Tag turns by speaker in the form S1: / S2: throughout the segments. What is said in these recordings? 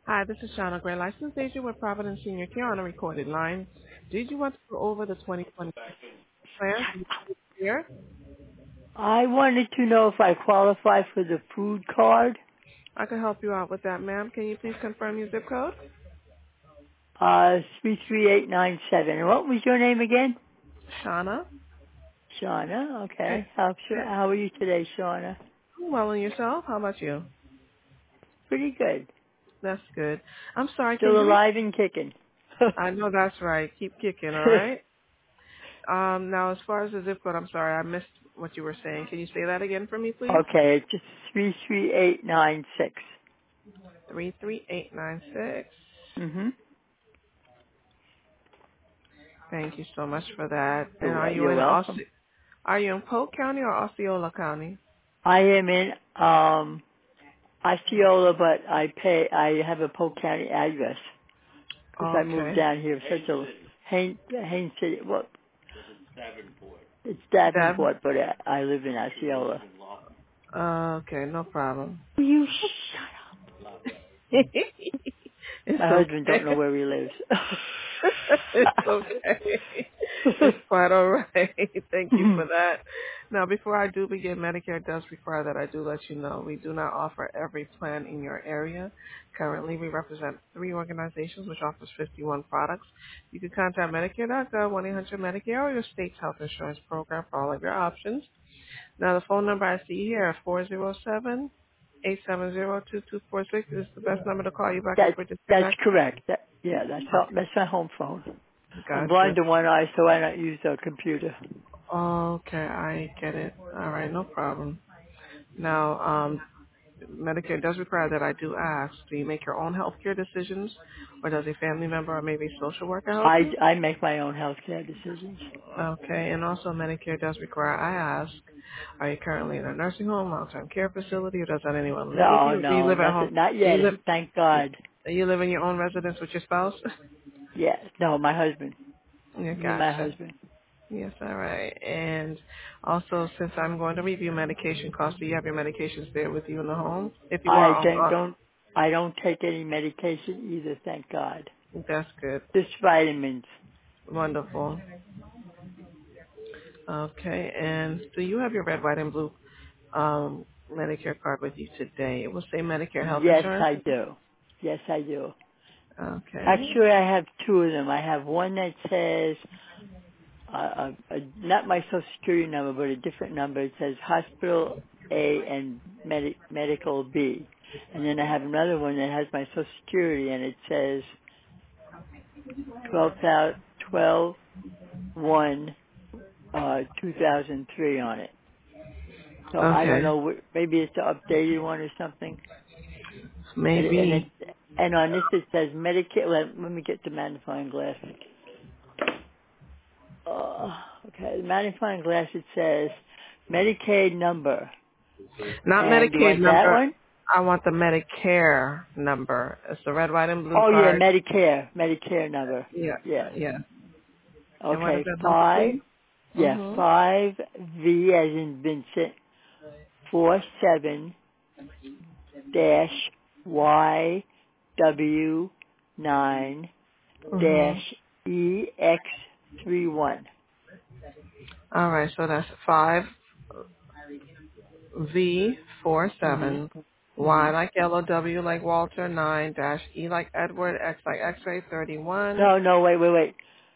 S1: Hi, this is Shauna Gray, licensed agent with Providence Senior Care on a recorded line. Did you want to go over the 2020 plan here?
S2: I wanted to know if I qualify for the food card.
S1: I can help you out with that, ma'am. Can you please confirm your zip code?
S2: 33897. And what was your name again?
S1: Shauna.
S2: Shauna.
S1: Eh,
S2: Okay.
S1: eh,
S2: How are you today, Shauna?
S1: Well, and yourself? How about you?
S2: Pretty good.
S1: That's good. I'm sorry, can
S2: Still
S1: you repeat?
S2: alive and kicking.
S1: I know that's right. Keep kicking, all right? Now, as far as the zip code, I'm sorry, I missed what you were saying. Can you say that again for me, please?
S2: Okay, it's just 33896.
S1: 33896.
S2: Mm-hmm.
S1: Thank you so much for that. And
S2: You're welcome.
S1: Are you in Polk County or Osceola County?
S2: I am in Osceola, but I have a Polk County address because I moved
S1: Okay.
S2: down here. Such a Haines City. Well, it's
S1: Deb?
S2: Davenport, but I live in Osceola.
S1: Okay, no problem.
S2: Will you shut up?
S1: It's
S2: My husband
S1: okay.
S2: don't know where he lives.
S1: It's okay. It's quite all right. Thank you for that. Now, before I do begin, Medicare does require that I do let you know we do not offer every plan in your area. Currently, we represent 3 organizations which offers 51 products. You can contact Medicare.gov, 1-800-Medicare, or your state's health insurance program for all of your options. Now, the phone number I see here, 407-870-2246, is the best number to call you back if
S2: that
S1: we're
S2: that's
S1: disconnected.
S2: correct. That's my home phone. I'm
S1: Gotcha.
S2: blind in one eye, so I don't use a computer.
S1: Okay, I get it. All right, no problem. Now, Medicare does require that I do ask, do you make your own health care decisions, or does a family member or maybe a social worker help you?
S2: I make my own health care decisions.
S1: Okay, and also Medicare does require I ask, are you currently in a nursing home, long-term care facility, or does not anyone live with
S2: No,
S1: you, or do you
S2: no,
S1: live at home?
S2: nothing, not
S1: Do you
S2: yet.
S1: live,
S2: Thank God.
S1: do you live in your own residence with your spouse?
S2: Yeah, no, my husband,
S1: Yeah,
S2: me and my
S1: gotcha.
S2: husband.
S1: Yes, all right. And also, since I'm going to review medication costs, do you have your medications there with you in the home? If you
S2: I
S1: are,
S2: I don't take any medication either. Thank God.
S1: that's good.
S2: Just vitamins.
S1: Wonderful. Okay, and do you have your red, white, and blue Medicare card with you today? It will say Medicare Health
S2: Yes,
S1: Insurance.
S2: I do. Yes, I do.
S1: Okay.
S2: Actually, I have two of them. I have one that says, not my social security number, but a different number. It says hospital A and medical B. And then I have another one that has my social security and it says 12 1 2003 on it. So I don't
S1: Okay.
S2: know, maybe it's the updated one or something.
S1: Maybe.
S2: And on this it says Medicare. Let me get the magnifying glass. Okay, the magnifying glass, it says Medicaid number.
S1: Not
S2: And you
S1: Medicaid
S2: want that
S1: number.
S2: one?
S1: I want the Medicare number. It's the red, white, and blue
S2: Oh yeah,
S1: card.
S2: Medicare number.
S1: Yeah.
S2: Yeah.
S1: Yeah. And what is
S2: Okay,
S1: that number, please? Mm-hmm.
S2: 5V as in Vincent, 47 dash YW9
S1: Mm-hmm.
S2: dash EX31.
S1: All right, so that's 5V47,
S2: Mm-hmm.
S1: Y like yellow, W like Walter, 9 dash E like Edward, X like X-ray, 31.
S2: No, wait.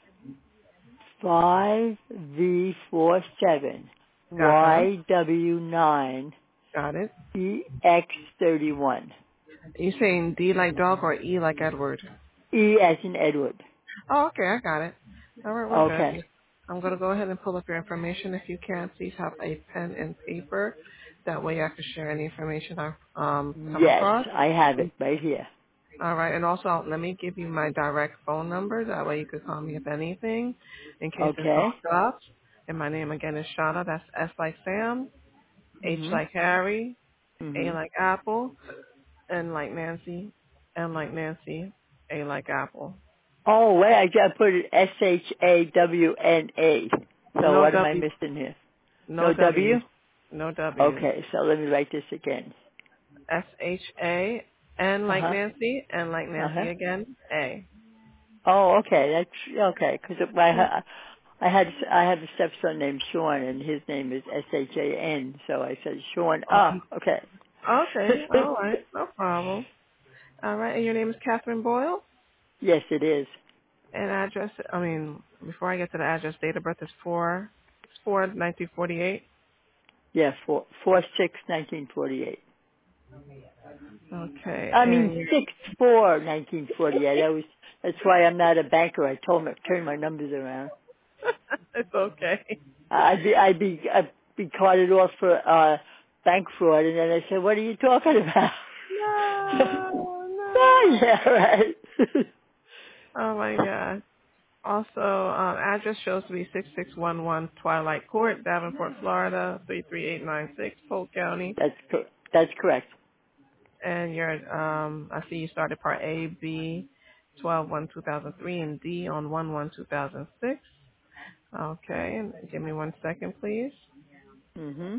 S2: 5V47
S1: Uh-huh.
S2: YW9
S1: Got it.
S2: EX31.
S1: You saying D like dog or E like Edward?
S2: E as in Edward.
S1: Oh, okay, I got it. All right, we're
S2: Okay.
S1: good. I'm going to go ahead and pull up your information. If you can, please have a pen and paper. That way I can share any information I've come
S2: Yes,
S1: across.
S2: I have it right here.
S1: All right, and also let me give you my direct phone number. That way you could call me if anything, in case this
S2: Okay.
S1: call drops. And my name again is Shauna. That's S like Sam, H
S2: Mhm.
S1: like Harry, A
S2: Mhm.
S1: like Apple, N like Nancy, M like Nancy, A like Apple.
S2: Oh wait, I just put it SHAWNA. So
S1: No
S2: what am I
S1: W,
S2: missing here?
S1: no
S2: No
S1: W's,
S2: W?
S1: no W's.
S2: Okay, so let me write this again.
S1: S H A N
S2: Uh
S1: like
S2: huh.
S1: Nancy, N like
S2: Uh
S1: Nancy
S2: huh.
S1: again, A.
S2: Oh, okay. That's okay. Because I have a stepson named Sean, and his name is Shan. So I said Sean. Ah, okay.
S1: Okay, all right, no problem. All right, and your name is Catherine Boyle?
S2: Yes, it is.
S1: And address, before I get to the address, date of birth is 4/4/1948.
S2: Yeah, 4/6/1948.
S1: Okay,
S2: I mean
S1: and you
S2: 6/4/1948. That's why I'm not a banker. I told him to turn my numbers around.
S1: it's okay.
S2: I'd be carted off for bank fraud, and then I said, "What are you talking about?"
S1: No,
S2: Oh
S1: no.
S2: yeah, right.
S1: Oh my God. Also, address shows to be 6611 Twilight Court, Davenport, Florida, 33896, Polk County.
S2: That's correct.
S1: And I see you started Part A, B, 12/1/2003, and D on 1/1/2006. Okay, and give me 1 second, please.
S2: Mhm.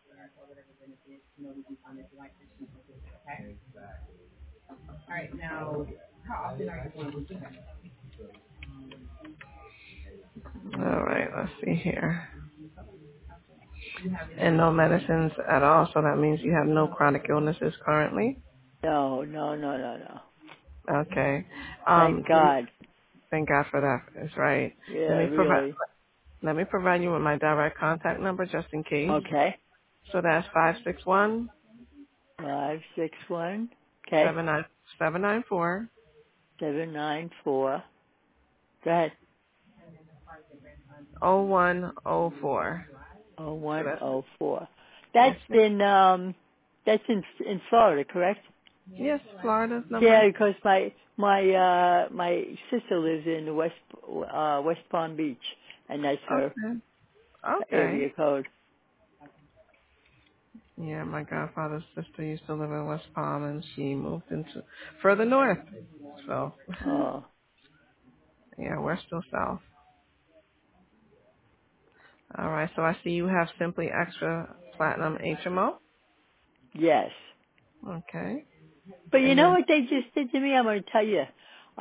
S1: All right, let's see here. And no medicines at all, so that means you have no chronic illnesses currently.
S2: No, no, no, no, no.
S1: Okay.
S2: Thank
S1: Let me,
S2: God.
S1: thank God for that. That's right. Let
S2: Yeah,
S1: me provide.
S2: really.
S1: Let me provide you with my direct contact number just in case.
S2: Okay.
S1: So that's 561
S2: 561. Okay.
S1: 794
S2: 794. Go ahead.
S1: 0104. So that's
S2: 0104.
S1: yes,
S2: That's
S1: ma'am.
S2: that's in Florida, correct?
S1: Yes, Florida's number.
S2: Yeah, because my sister lives in West Palm Beach, and that's her
S1: Okay. Okay.
S2: area code.
S1: Yeah, my godfather's sister used to live in West Palm, and she moved into further north. So,
S2: Oh,
S1: yeah, we're still south. All right. So I see you have Simply Extra Platinum HMO.
S2: yes.
S1: Okay.
S2: But you
S1: And
S2: know
S1: your
S2: what they just did to me? I'm going to tell you.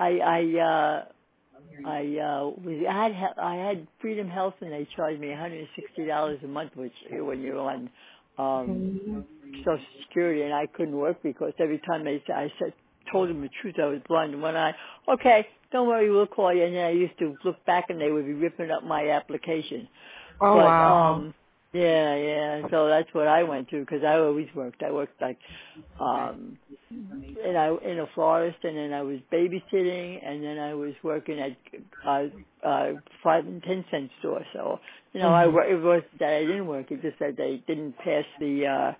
S2: I had Freedom Health, and they charged me $160 a month, which when you're on um Social Security, and I couldn't work because every time I said told them the truth, I was blind in one eye. Okay, don't worry, we'll call you. And then I used to look back, and they would be ripping up my application.
S1: oh
S2: But
S1: wow.
S2: yeah, yeah. So that's what I went to because I always worked. I worked like um in a florist, and then I was babysitting, and then I was working at 5 and 10 cent store. So
S1: Mhm.
S2: it was that I didn't work. It just that they didn't pass the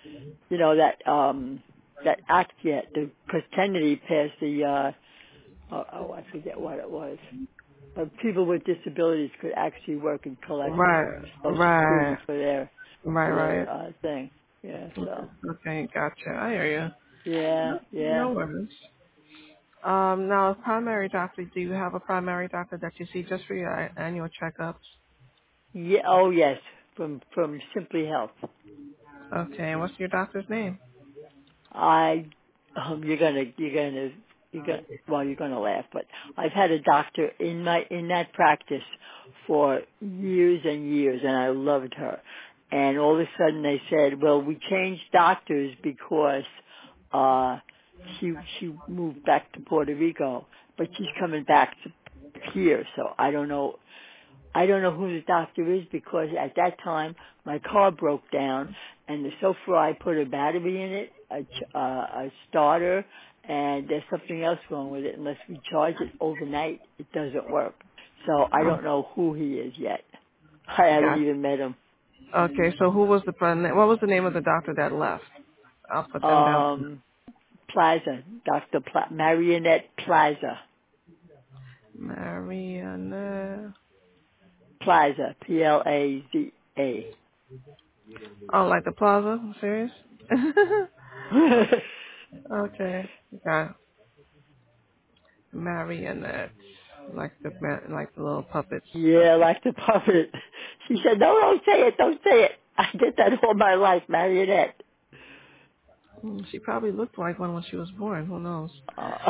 S2: that act yet. Because Kennedy passed the I forget what it was. People with disabilities could actually work and collect
S1: Right.
S2: Social
S1: Right.
S2: Security for their
S1: Right. Right.
S2: thing. Yeah. So
S1: Okay. Gotcha. I hear
S2: yeah,
S1: you.
S2: yeah.
S1: No worries. Now, primary doctor. Do you have a primary doctor that you see just for your annual checkups?
S2: Yeah. Oh, yes. From Simply Health.
S1: Okay. And what's your doctor's name?
S2: I you're gonna laugh, but I've had a doctor in that practice for years and years, and I loved her. And all of a sudden they said, "Well, we changed doctors because uh she moved back to Puerto Rico, but she's coming back to here." So I don't know who the doctor is because at that time my car broke down, and the sofa I put a battery in it, a starter, and there's something else wrong with it. Unless we charge it overnight, it doesn't work. So I
S1: Oh,
S2: don't know who he is yet. I haven't
S1: got.
S2: even met him.
S1: Okay. So who was what was the name of the doctor that left? I'll put them down.
S2: Plaza, Marionette Plaza.
S1: Mariana.
S2: Plaza, Plaza.
S1: Oh, like the plaza? Serious? Okay. Got marionette, like the little puppets.
S2: Yeah,
S1: Okay.
S2: like the puppet. She said, "No, don't say it, don't say it." I did that all my life, marionette.
S1: She probably looked like one when she was born. Who knows?
S2: Uh,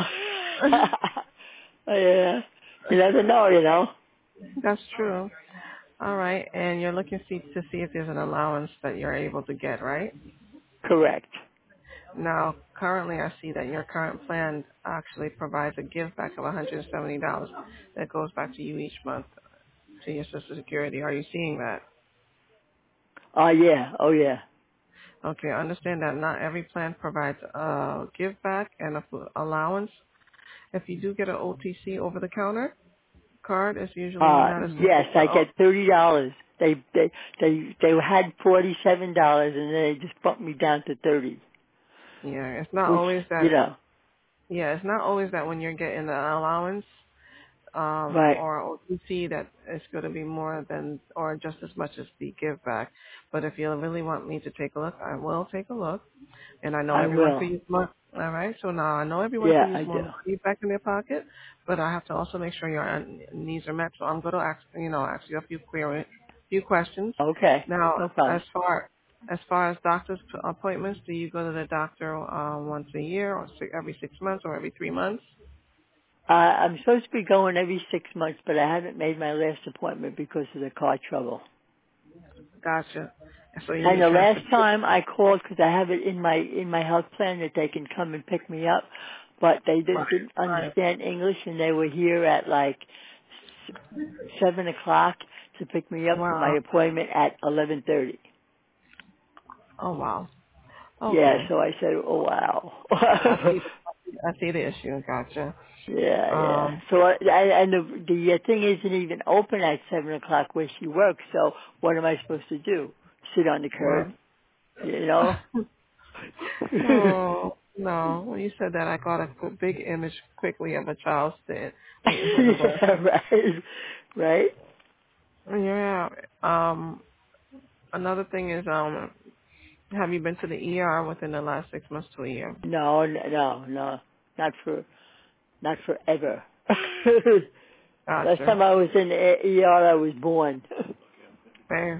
S2: yeah. You never know, you know.
S1: That's true. All right, and you're looking to see if there's an allowance that you're able to get, right?
S2: Correct.
S1: Now, currently, I see that your current plan actually provides a give back of $170 that goes back to you each month to your Social Security. Are you seeing that?
S2: Oh yeah. Oh yeah.
S1: Okay, understand that not every plan provides a give back and a allowance. If you do get an OTC over the counter card, it's usually not as much
S2: Yes,
S1: as
S2: I
S1: the
S2: get $30. They had $47 and then they just bumped me down to 30,
S1: yeah. It's not
S2: which
S1: always
S2: you
S1: that.
S2: know.
S1: Yeah, it's not always that when you're getting the allowance
S2: Right.
S1: or OTC that it's going to be more than or just as much as the give back. But if you really want me to take a look, I will take a look. And I know
S2: I
S1: everyone could
S2: will.
S1: use more. All right. So now I know everyone
S2: Yeah,
S1: could use
S2: I
S1: more
S2: do.
S1: money back in their pocket, but I have to also make sure your needs are met. So I'm going to ask you a few questions.
S2: Okay.
S1: Now,
S2: No problem.
S1: as doctor's appointments, do you go to the doctor once a year, or every 6 months, or every 3 months?
S2: I'm supposed to be going every 6 months, but I haven't made my last appointment because of the car trouble.
S1: Gotcha. So you
S2: And
S1: need
S2: the last
S1: transportation.
S2: time I called because I have it in my health plan that they can come and pick me up, but they
S1: Right.
S2: didn't
S1: Right.
S2: understand English and they were here at like 7 o'clock to pick me up for my
S1: Wow.
S2: appointment at 11:30.
S1: Oh wow.
S2: Yeah,
S1: Okay.
S2: so I said, oh wow.
S1: I see. I see the issue. Gotcha.
S2: Yeah, yeah.
S1: Um.
S2: So and the thing isn't even open at 7 o'clock where she works. So what am I supposed to do? Sit on the curb?
S1: Well.
S2: You know?
S1: Oh no. When you said that, I got a big image quickly of a child sitting, waiting for the bus.
S2: Yeah, right, right.
S1: Yeah. Another thing is, have you been to the ER within the last 6 months to a year?
S2: No, no, not forever. Last
S1: Gotcha.
S2: time I was in the ER, I was born.
S1: Fair.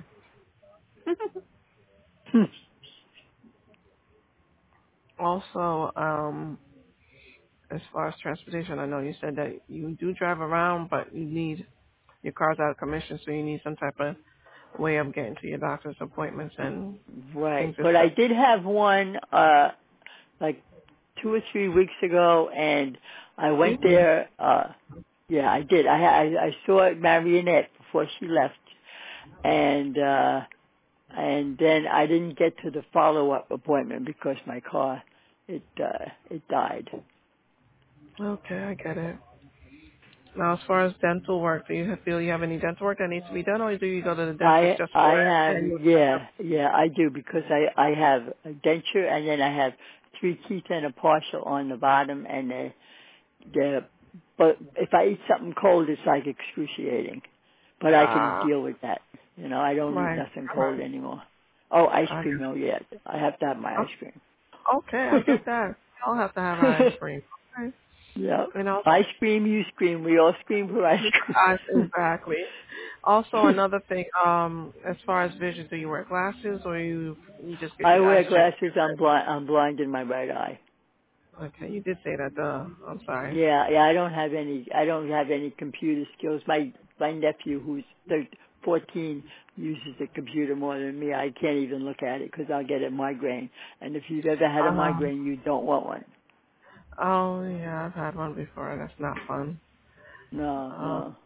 S1: Also, as far as transportation, I know you said that you do drive around, but you need your car's out of commission, so you need some type of way of getting to your doctor's appointments and
S2: Right,
S1: things like
S2: but I
S1: that.
S2: did have one like 2 or 3 weeks ago, and I went
S1: You did.
S2: there. Yeah, I did. I saw Marionette before she left, and then I didn't get to the follow up appointment because my car it died.
S1: Okay, I get it. Now, as far as dental work, do you feel you have any dental work that needs to be done, or do you go to the dentist just
S2: I
S1: for
S2: have,
S1: annual checkup?
S2: yeah I do because I have a denture and then I have 3 teeth and a partial on the bottom and the but if I eat something cold it's like excruciating, but I can
S1: Ah,
S2: deal with that. You know, I don't eat
S1: right.
S2: nothing cold anymore. Oh, ice
S1: I
S2: cream, oh yeah, I have to have my ice cream.
S1: okay, I get that. I'll have to have ice cream. Okay.
S2: Yeah,
S1: And also,
S2: ice cream, you scream, we all scream for ice cream.
S1: exactly. Also, another thing, as far as vision, do you wear glasses or you just get
S2: I
S1: your eyes
S2: wear
S1: checked?
S2: glasses, I'm blind in my right eye.
S1: Okay, you did say that. Duh. I'm sorry.
S2: Yeah, I don't have any computer skills. My nephew, who's 14, uses the computer more than me. I can't even look at it because I'll get a migraine. And if you've ever had a
S1: Um.
S2: migraine, you don't want one.
S1: Oh yeah, I've had one before. That's not fun.
S2: No,
S1: Uh,
S2: no.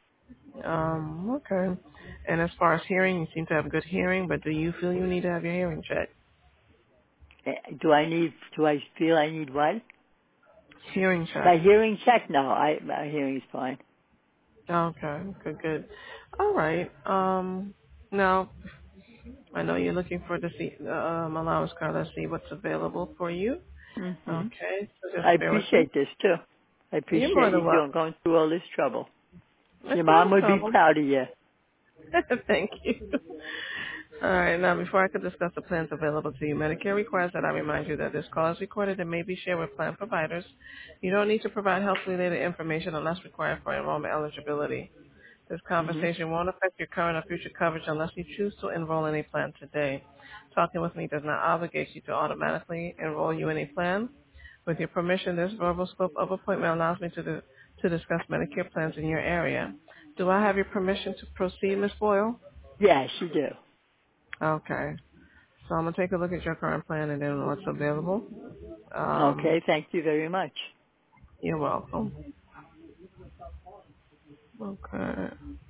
S1: Okay. And as far as hearing, you seem to have good hearing, but do you feel you need to have your hearing checked?
S2: Do I feel I need what?
S1: Hearing check.
S2: My hearing check? No, my hearing's fine.
S1: Okay. Good. Good. All right. Now I know you're looking for the allowance card. Let's see what's available for you.
S2: Hmm.
S1: Okay. So
S2: I
S1: just bear with me.
S2: appreciate this too. I
S1: You're more
S2: appreciate
S1: than
S2: you
S1: welcome.
S2: going through all this trouble.
S1: It's
S2: Your
S1: not
S2: mom
S1: a
S2: would be
S1: trouble.
S2: proud of you.
S1: Thank you. All right. Now, before I could discuss the plans available to you, Medicare requires that I remind you that this call is recorded and may be shared with plan providers. You don't need to provide health-related information unless required for enrollment eligibility. This
S2: Mhm.
S1: conversation won't affect your current or future coverage unless you choose to enroll in a plan today. Talking with me does not obligate you to automatically enroll you in a plan. With your permission, this verbal scope of appointment allows me to discuss Medicare plans in your area. Do I have your permission to proceed, Ms. Boyle?
S2: Yes, you do.
S1: Okay. So I'm going to take a look at your current plan and then what's available.
S2: Okay, thank you very much.
S1: You're welcome. Okay.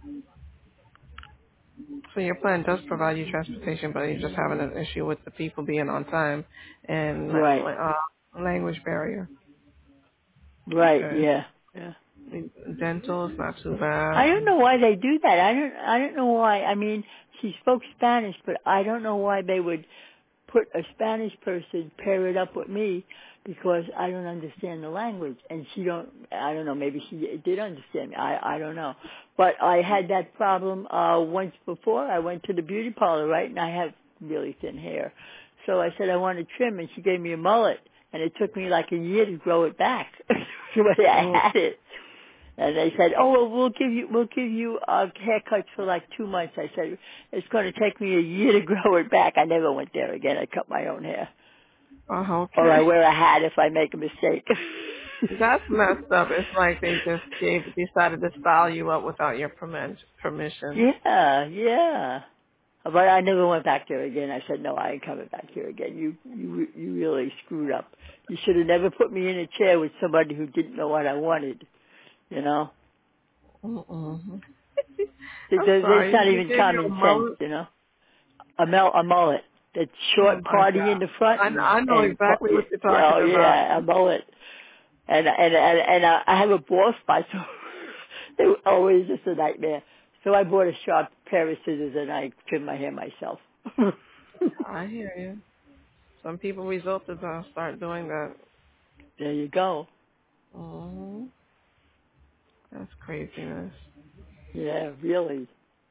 S1: So your plan does provide you transportation, but you're just having an issue with the people being on time and
S2: Right.
S1: language barrier.
S2: Right,
S1: Okay.
S2: yeah. Yeah.
S1: Dental is not too
S2: I
S1: bad.
S2: don't know why they do that. I don't know why. I mean, she spoke Spanish, but I don't know why they would put a Spanish person, pair it up with me, because I don't understand the language. And I don't know, maybe she did understand me. I don't know. But I had that problem, once before. I went to the beauty parlor, right, and I have really thin hair. So I said I want to trim, and she gave me a mullet. And it took me like a year to grow it back, the way I
S1: Mm,
S2: had it. And they said, "Oh, well, we'll give you haircuts for like 2 months." I said, "It's going to take me a year to grow it back." I never went there again. I cut my own hair, or I
S1: okay.
S2: wear a hat if I make a mistake.
S1: That's messed up. It's like they just decided to style you up without your permission.
S2: Yeah, yeah. But I never went back there again. I said, "No, I ain't coming back here again. You really screwed up. You should have never put me in a chair with somebody who didn't know what I wanted. You know,
S1: Mm-mm. I'm
S2: It's
S1: sorry.
S2: not
S1: They
S2: even
S1: gave you a
S2: common sense.
S1: mullet.
S2: You know." A mullet. That
S1: Oh
S2: short
S1: my
S2: party in
S1: god.
S2: the front
S1: I know exactly what you're talking
S2: oh
S1: about.
S2: yeah, a mullet. And I have a bald spot, so it was always just a nightmare. So I bought a sharp pair of scissors and I trimmed my hair myself.
S1: I hear you. Some people result to start doing that.
S2: There you go.
S1: Hmm. That's craziness.
S2: Yeah, really.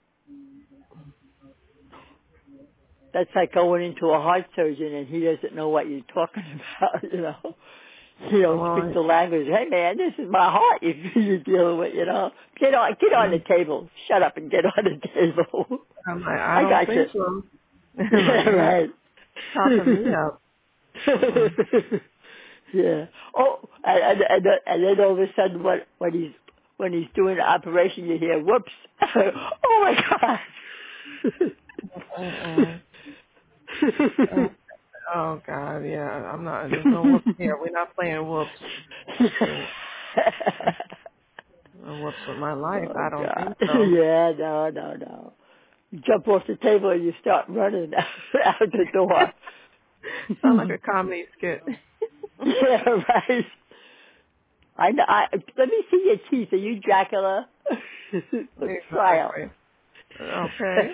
S2: That's like going into a heart surgeon and he doesn't know what you're talking about, you know. You don't speak
S1: Well,
S2: the language. Hey man, this is my heart you're dealing with, you know. Get on the table. Shut up and get on the table.
S1: I'm like, I
S2: I
S1: don't
S2: got you.
S1: think so.
S2: Yeah,
S1: Like, you're
S2: right.
S1: chopping me up. Mm-mm.
S2: Yeah. Oh, and then all of a sudden, when he's doing the operation, you hear whoops. Oh my gosh.
S1: Mm-mm. Uh, oh God, yeah. I'm not. There's no whoops here. We're not playing whoops. Shoot, whoops with my life.
S2: Oh
S1: I don't
S2: God.
S1: think so.
S2: Yeah, no. You jump off the table and you start running out the door.
S1: Sound like a comedy skit.
S2: Yeah, right. I know. Let me see your teeth. Are you Dracula? Let's try 'em.
S1: Exactly. Okay.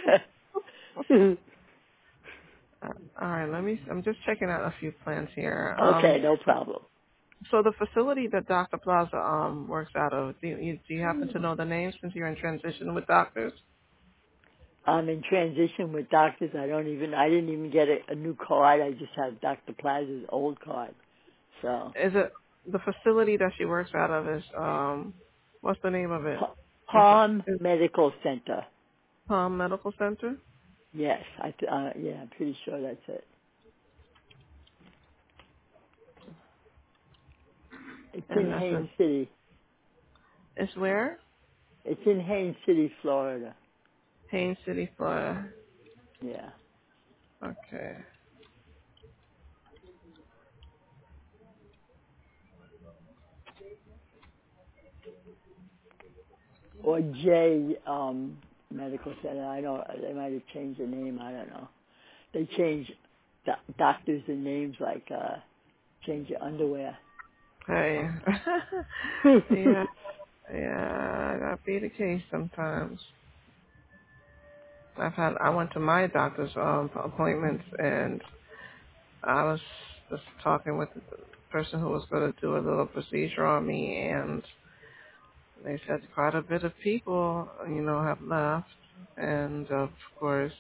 S1: All right. I'm just checking out a few plans here.
S2: Okay, no problem.
S1: So the facility that Dr. Plaza works out of, do you happen to know the name since you're in transition with doctors?
S2: I'm in transition with doctors. I didn't even get a new card. I just have Dr. Plaza's old card. So,
S1: Is it the facility that she works out of is what's the name of it?
S2: Palm
S1: Is
S2: Medical Center.
S1: Palm Medical Center?
S2: Yes, yeah, I'm pretty sure that's it. It's
S1: And
S2: in
S1: that's
S2: Haines
S1: in
S2: City.
S1: it's where?
S2: It's in Haines City, Florida.
S1: Haines City, Florida.
S2: Yeah.
S1: Okay.
S2: Or J Medical Center. I know they might have changed the name. I don't know. They change doctors and names like change your underwear.
S1: Hey. Yeah, yeah, that be the case sometimes. I went to my doctor's appointments and I was just talking with the person who was going to do a little procedure on me, and they said quite a bit of people, have left, and of course,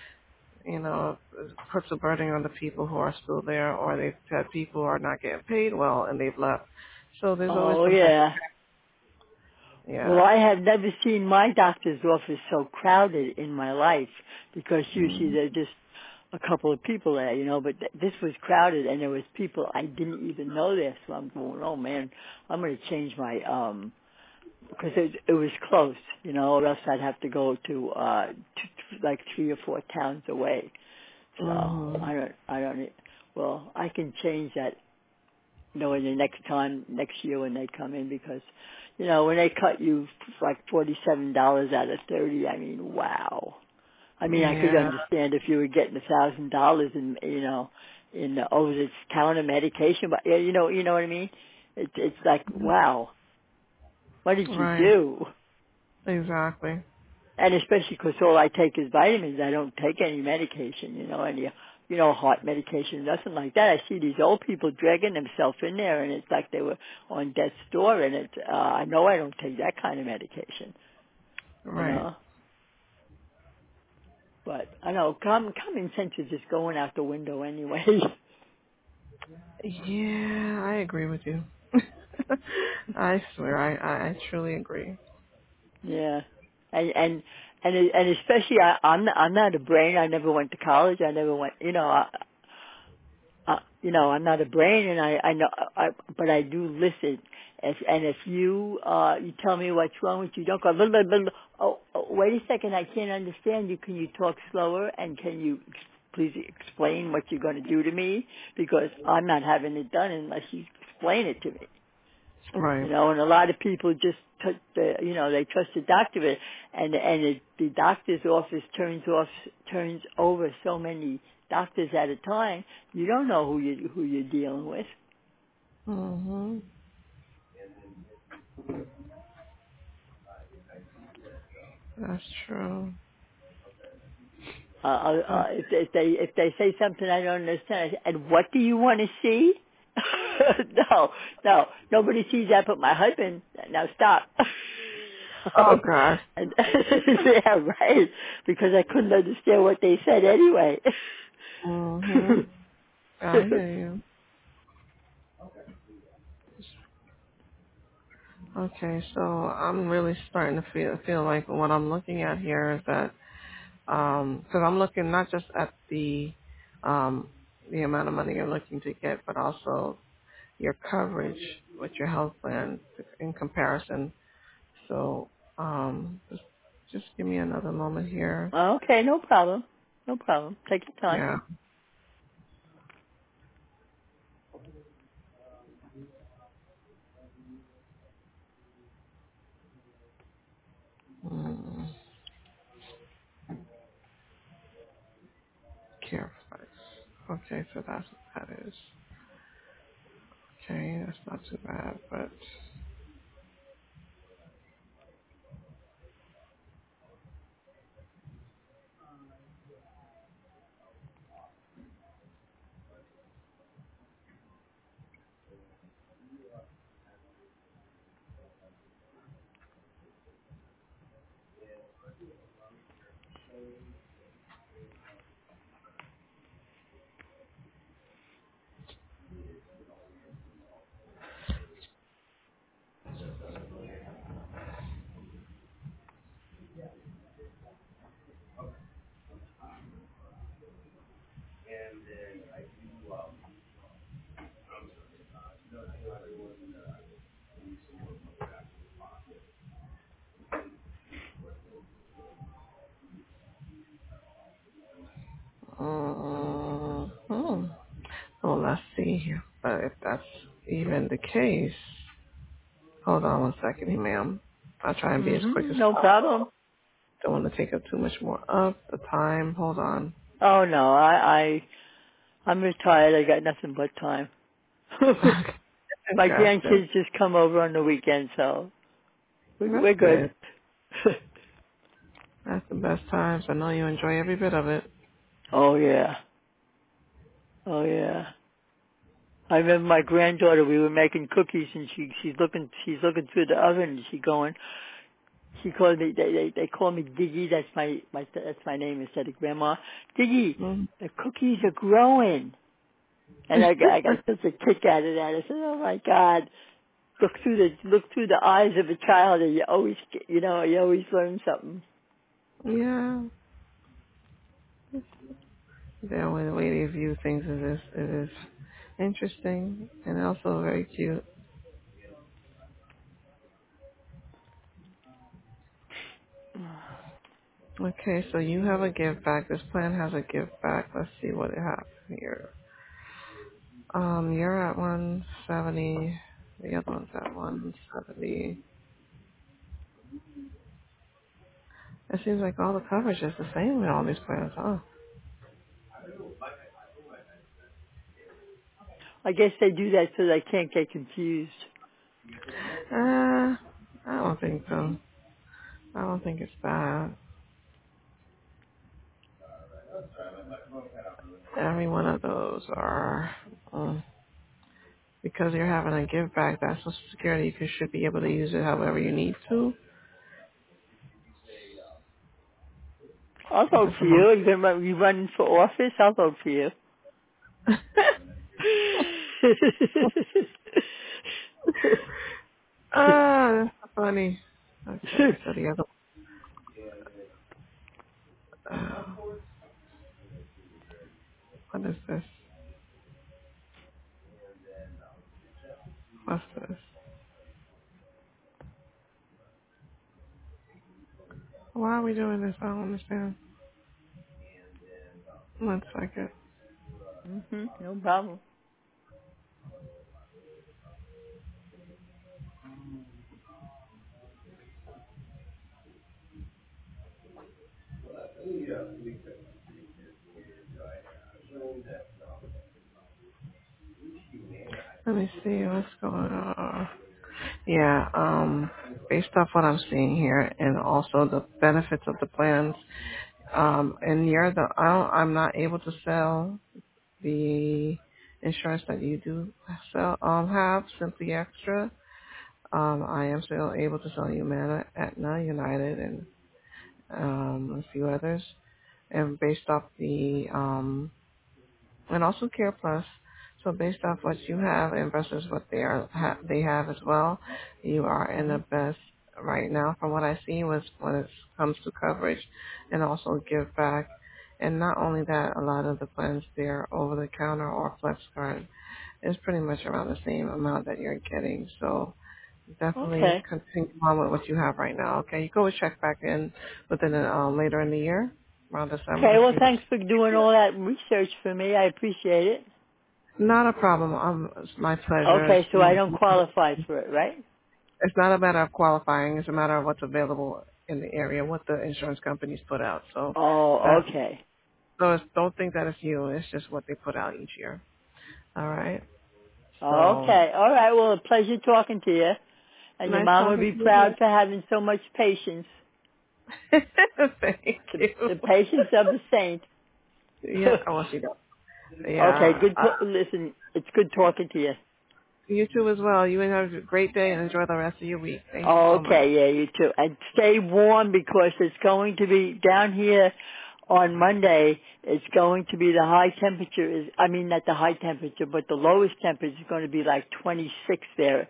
S1: it puts a burden on the people who are still there, or they've had people who are not getting paid well and they've left. So there's always
S2: Oh
S1: some type of,
S2: yeah. Well,
S1: Yeah.
S2: I have never seen my doctor's office so crowded in my life because usually
S1: Mm.
S2: there's just a couple of people there, but this was crowded and there was people I didn't even know there. So I'm going, oh man, I'm going to change my, because it was close, or else I'd have to go to like 3 or 4 towns away. So
S1: Mhm.
S2: well, I can change that, in the next year when they come in because, when they cut you like $47 out of 30, I mean, wow. I mean, I could
S1: Yeah.
S2: understand if you were getting $1,000 in over this counter medication, but you know what I mean? It's like, wow, what did you
S1: Right.
S2: do?
S1: Exactly.
S2: And especially because all I take is vitamins. I don't take any medication, any, heart medication, nothing like that. I see these old people dragging themselves in there, and it's like they were on death's door. And I know I don't take that kind of medication, you
S1: Right.
S2: know. But I know common sense is just going out the window anyway.
S1: Yeah, I agree with you. I swear, I truly agree.
S2: Yeah, and especially I'm not a brain. I never went to college. I never went. I'm not a brain, and I know, but I do listen. If you tell me what's wrong with you, don't go. Blah, blah, blah, blah. Oh, wait a second, I can't understand you. Can you talk slower? And can you please explain what you're going to do to me? Because I'm not having it done unless you explain it to me.
S1: Right.
S2: And a lot of people just, they trust the doctor, and the doctor's office turns over so many doctors at a time. You don't know who you're dealing with.
S1: Mhm. That's true.
S2: If they say something I don't understand, and what do you want to see? No, nobody sees that but my husband. Now stop.
S1: Oh gosh.
S2: And yeah, right. Because I couldn't understand what they said anyway.
S1: Mhm. I hear you. Okay, so I'm really starting to feel like what I'm looking at here is that because I'm looking not just at um the amount of money you're looking to get, but also your coverage with your health plan in comparison. So just give me another moment here.
S2: Okay, no problem. No problem. Take your time.
S1: Yeah. Mm, care price. Okay, so that's what that is. Okay, that's not too bad, but hmm. Well, let's see here. But if that's even the case, hold on one second, here, ma'am. I'll try and be as quick as
S2: No
S1: possible.
S2: problem.
S1: Don't want to take up too much more of the time. Hold on.
S2: Oh no, I'm retired. I got nothing but time. My
S1: Gotcha.
S2: grandkids just come over on the weekend, so
S1: That's
S2: we're good.
S1: good. That's the best times. I know you enjoy every bit of it.
S2: Oh yeah. Oh yeah. I remember my granddaughter. We were making cookies, and she's looking through the oven, and she called me. They call me Diggy. That's my name instead of Grandma. Diggy,
S1: Mm.
S2: the cookies are growing, and I got such a kick out of that. I said, oh my God. look through the eyes of a child, and you always learn something.
S1: Yeah. The way they view things is interesting and also very cute. Okay, so you have a give back. This plan has a give back. Let's see what it has here. You're at 170. The other one's at 170. It seems like all the coverage is the same in all these plans, huh?
S2: I guess they do that so they can't get confused.
S1: I don't think so. I don't think it's bad. Every one of those are, because you're having a give back, that Social Security, you should be able to use it however you need to.
S2: I'll
S1: If
S2: vote
S1: it's
S2: for
S1: a
S2: you.
S1: month.
S2: You running for office? I'll vote for you.
S1: That's so funny. Okay, so the other, uh, what is this? What's this? Why are we doing this? I don't understand. One second.
S2: No problem.
S1: Let me see what's going on. Yeah, based off what I'm seeing here and also the benefits of the plans, and I'm not able to sell the insurance that you do have, Simply Extra. I am still able to sell you Humana, Aetna, United, and a few others. And based off and also Care Plus. So based off what you have and versus what they have as well, you are in the best right now from what I see was when it comes to coverage and also give back. And not only that, a lot of the plans there over the counter or flex card is pretty much around the same amount that you're getting. So definitely
S2: Okay.
S1: continue on with what you have right now. Okay, you can always check back in within later in the year, around December,
S2: Okay.
S1: to
S2: Well,
S1: see what's.
S2: thanks for doing all that research for me. I appreciate it.
S1: Not a problem. It's my pleasure.
S2: Okay, so I don't qualify for it, right?
S1: It's not a matter of qualifying. It's a matter of what's available in the area, what the insurance companies put out. So
S2: Oh,
S1: that
S2: okay.
S1: don't think that it's you. It's just what they put out each year. All right. So
S2: Okay. All right. Well, a pleasure talking to you. And your
S1: nice
S2: mom will
S1: talking
S2: be
S1: to you.
S2: proud for having so much patience.
S1: Thank you.
S2: The patience of the saint.
S1: Yeah. I want you to.
S2: Okay,
S1: Yeah.
S2: listen, it's good talking to you.
S1: You too as well. You have a great day and enjoy the rest of your week. Thank you so much.
S2: Okay, yeah, you too. And stay warm because it's going to be down here on Monday. It's going to be the high temperature is, I mean not the high temperature, but the lowest temperature is going to be like 26 there.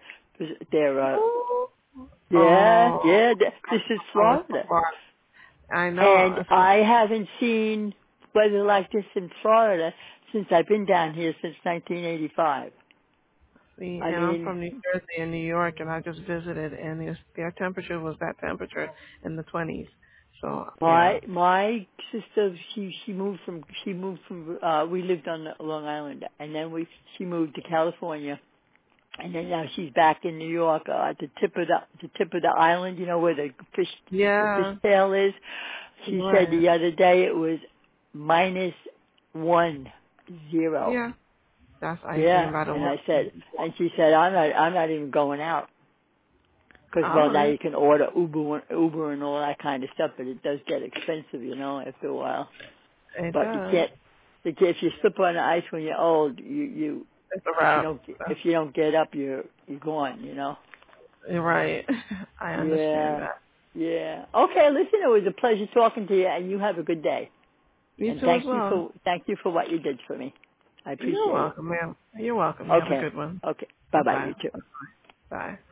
S2: Yeah,
S1: Oh,
S2: yeah, this is
S1: oh, it's so
S2: Florida.
S1: far. I know.
S2: And
S1: It's so,
S2: I haven't seen weather like this in Florida since I've been down here since 1985.
S1: see,
S2: I
S1: and I'm
S2: mean,
S1: from New Jersey and New York, and I just visited, and their temperature was that temperature in the 20s. So yeah,
S2: my sister, she moved from, we lived on Long Island, and then she moved to California, and then now she's back in New York, at the tip of the island, you know, where the fish
S1: yeah,
S2: tail is. She said
S1: right,
S2: the other day it was -10.
S1: yeah. That's icing
S2: Yeah,
S1: by the
S2: and
S1: way.
S2: and she said, I'm not even going out. Because, well,
S1: Oh,
S2: now you can order Uber and all that kind of stuff, but it does get expensive, you know, after a while.
S1: it
S2: But
S1: does.
S2: if you slip on the ice when you're old,
S1: It's a wrap.
S2: if you don't get up, you're gone, you know.
S1: You're right. I understand
S2: Yeah,
S1: that.
S2: yeah. Okay, listen, it was a pleasure talking to you, and you have a good day.
S1: You
S2: And
S1: too as well.
S2: thank you for what you did for me. I
S1: You're
S2: appreciate it.
S1: welcome, ma'am. You're welcome. You have a
S2: Okay,
S1: good one.
S2: okay.
S1: Bye
S2: Bye bye, you too.
S1: bye. Bye.